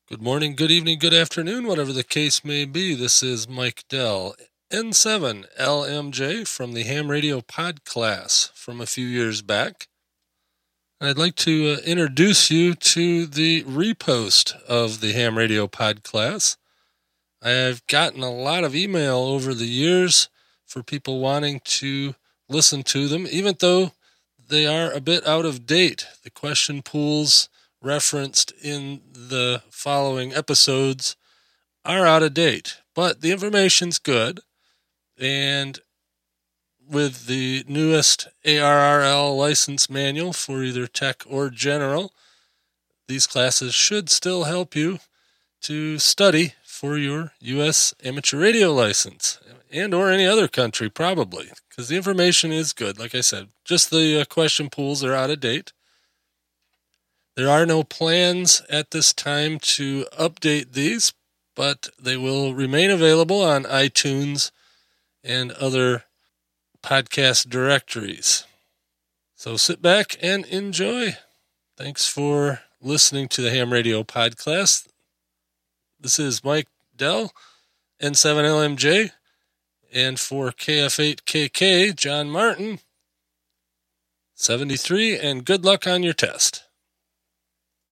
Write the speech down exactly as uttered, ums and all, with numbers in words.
Good morning, good evening, good afternoon, whatever the case may be. This is Mike Dell, N seven L M J from the Ham Radio Pod class from a few years back. I'd like to uh, introduce you to the repost of the Ham Radio Pod class. I've gotten a lot of email over the years for people wanting to listen to them, even though they are a bit out of date. The question pools referenced in the following episodes are out of date, but the information's good. And with the newest A R R L license manual for either tech or general, these classes should still help you to study for your U S amateur radio license and or any other country probably, because the information is good. Like I said, just the uh, question pools are out of date. There are no plans at this time to update these, but they will remain available on iTunes and other podcast directories. So sit back and enjoy. Thanks for listening to the Ham Radio Podcast. This is Mike Dell, N seven L M J, and for K F eight K K, John Martin, seventy-three, and good luck on your test.